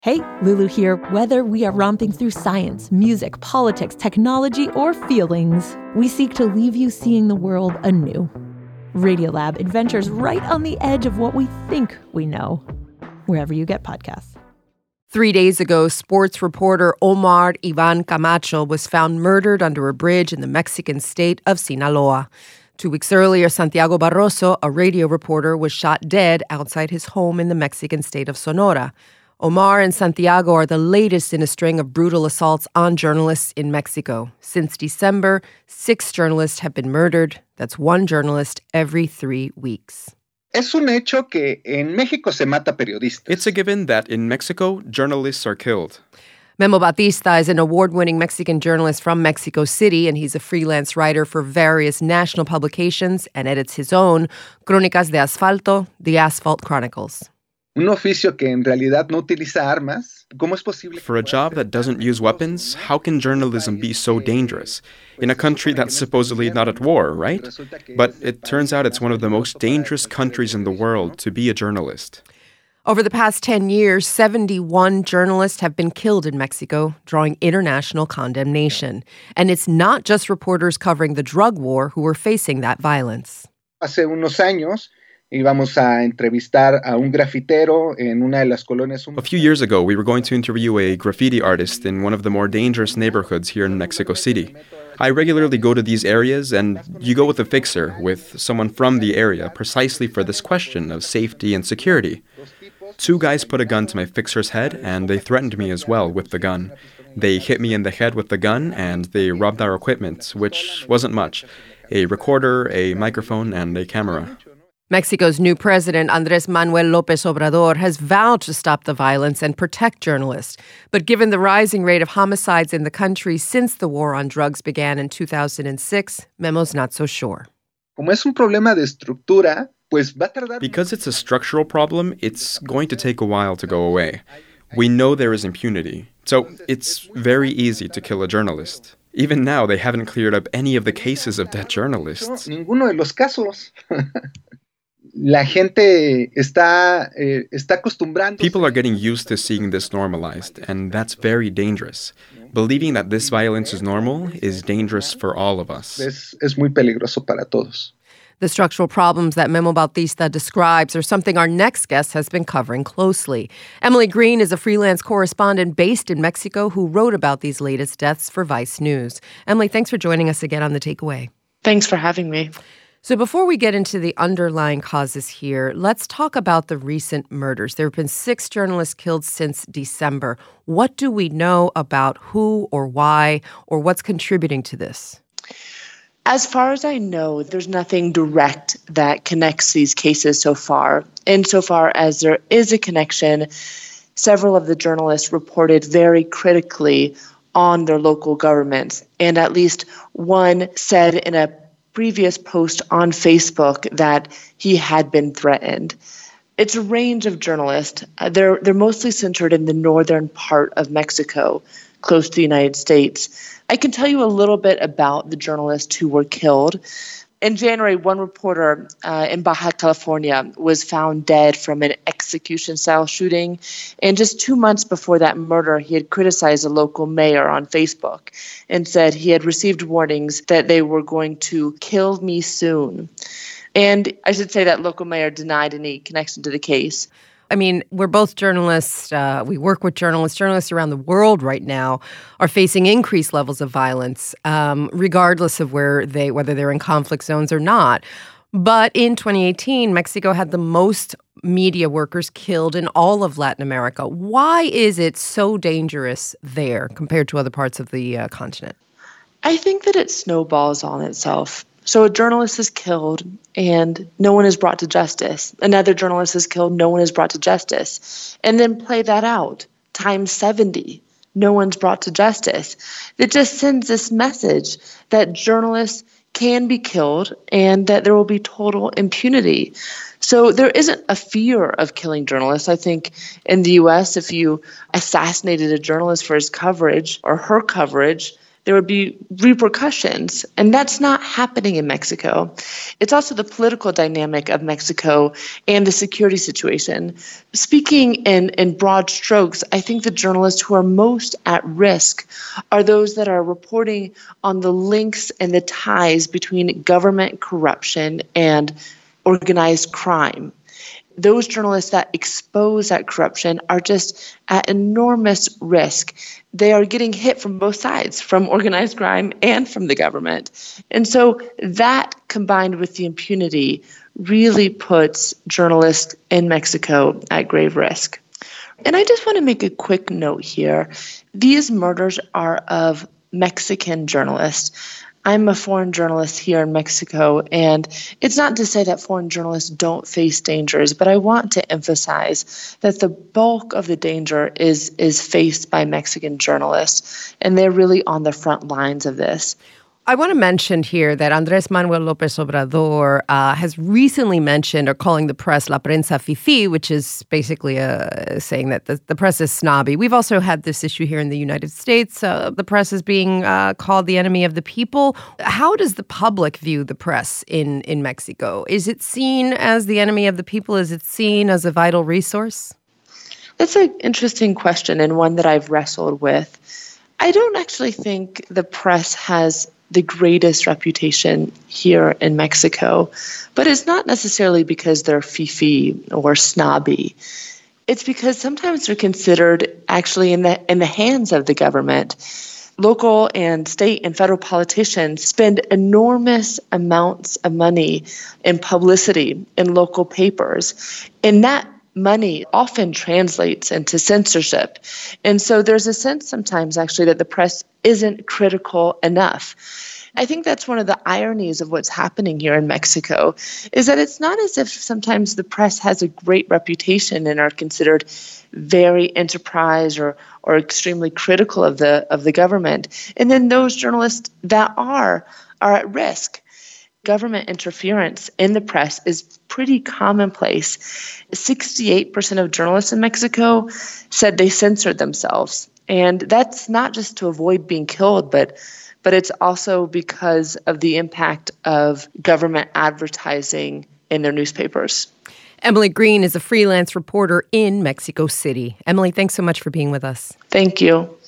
Hey, Lulu here. Whether we are romping through science, music, politics, technology, or feelings, we seek to leave you seeing the world anew. Radiolab adventures right on the edge of what we think we know, wherever you get podcasts. 3 days ago, sports reporter Omar Ivan Camacho was found murdered under a bridge in the Mexican state of Sinaloa. 2 weeks earlier, Santiago Barroso, a radio reporter, was shot dead outside his home in the Mexican state of Sonora. Omar and Santiago are the latest in a string of brutal assaults on journalists in Mexico. Since December, 6 journalists have been murdered. That's 1 journalist every 3 weeks. Es un hecho que en México se mata periodistas. It's a given that in Mexico, journalists are killed. Memo Bautista is an award-winning Mexican journalist from Mexico City, and he's a freelance writer for various national publications and edits his own, Crónicas de Asfalto, The Asphalt Chronicles. Un oficio que en realidad no utiliza armas. ¿Cómo es posible? For a job that doesn't use weapons, how can journalism be so dangerous? In a country that's supposedly not at war, right? But it turns out it's one of the most dangerous countries in the world to be a journalist. Over the past 10 years, 71 journalists have been killed in Mexico, drawing international condemnation. And it's not just reporters covering the drug war who are facing that violence. Hace unos años íbamos a entrevistar a un grafitero en una de las colonias. A few years ago, we were going to interview a graffiti artist in one of the more dangerous neighborhoods here in Mexico City. I regularly go to these areas, and you go with a fixer, with someone from the area, precisely for this question of safety and security. 2 guys put a gun to my fixer's head, and they threatened me as well with the gun. They hit me in the head with the gun, and they robbed our equipment, which wasn't much. A recorder, a microphone, and a camera. Mexico's new president, Andrés Manuel López Obrador, has vowed to stop the violence and protect journalists. But given the rising rate of homicides in the country since the war on drugs began in 2006, Memo's not so sure. Como es un problema de estructura, pues va a tardar. Because it's a structural problem, it's going to take a while to go away. We know there is impunity, so it's very easy to kill a journalist. Even now, they haven't cleared up any of the cases of dead journalists. No, ninguno de los casos. La gente está acostumbrando. People are getting used to seeing this normalized, and that's very dangerous. Believing that this violence is normal is dangerous for all of us. Es muy peligroso para todos. The structural problems that Memo Bautista describes are something our next guest has been covering closely. Emily Green is a freelance correspondent based in Mexico who wrote about these latest deaths for Vice News. Emily, thanks for joining us again on The Takeaway. Thanks for having me. So before we get into the underlying causes here, let's talk about the recent murders. There have been 6 journalists killed since December. What do we know about who or why or what's contributing to this? As far as I know, there's nothing direct that connects these cases so far. Insofar as there is a connection, several of the journalists reported very critically on their local governments. And at least one said in a previous post on Facebook that he had been threatened. It's a range of journalists. They're mostly centered in the northern part of Mexico, close to the United States. I can tell you a little bit about the journalists who were killed. In January, one reporter in Baja California was found dead from an execution-style shooting. And just 2 months before that murder, he had criticized a local mayor on Facebook and said he had received warnings that they were going to kill me soon. And I should say that local mayor denied any connection to the case. I mean, we're both journalists. We work with journalists. Journalists around the world right now are facing increased levels of violence, regardless of whether they're in conflict zones or not. But in 2018, Mexico had the most media workers killed in all of Latin America. Why is it so dangerous there compared to other parts of the continent? I think that it snowballs on itself. So a journalist is killed and no one is brought to justice. Another journalist is killed, no one is brought to justice. And then play that out, times 70. No one's brought to justice. It just sends this message that journalists can be killed and that there will be total impunity. So there isn't a fear of killing journalists. I think in the U.S., if you assassinated a journalist for his coverage or her coverage, there would be repercussions. And that's not happening in Mexico. It's also the political dynamic of Mexico and the security situation. Speaking in broad strokes, I think the journalists who are most at risk are those that are reporting on the links and the ties between government corruption and organized crime. Those journalists that expose that corruption are just at enormous risk. They are getting hit from both sides, from organized crime and from the government. And so that, combined with the impunity, really puts journalists in Mexico at grave risk. And I just want to make a quick note here. These murders are of Mexican journalists. I'm a foreign journalist here in Mexico, and it's not to say that foreign journalists don't face dangers, but I want to emphasize that the bulk of the danger is faced by Mexican journalists, and they're really on the front lines of this. I want to mention here that Andrés Manuel López Obrador has recently mentioned or calling the press la prensa fifí, which is basically saying that the press is snobby. We've also had this issue here in the United States. The press is being called the enemy of the people. How does the public view the press in Mexico? Is it seen as the enemy of the people? Is it seen as a vital resource? That's an interesting question and one that I've wrestled with. I don't actually think the press has the greatest reputation here in Mexico, but it's not necessarily because they're fifi or snobby. It's because sometimes they're considered actually in the hands of the government. Local and state and federal politicians spend enormous amounts of money in publicity in local papers, and that money often translates into censorship. And so there's a sense sometimes actually that the press isn't critical enough. I think that's one of the ironies of what's happening here in Mexico, is that it's not as if sometimes the press has a great reputation and are considered very enterprise or extremely critical of the government. And then those journalists that are at risk. Government interference in the press is pretty commonplace. 68% of journalists in Mexico said they censored themselves. And that's not just to avoid being killed, but it's also because of the impact of government advertising in their newspapers. Emily Green is a freelance reporter in Mexico City. Emily, thanks so much for being with us. Thank you.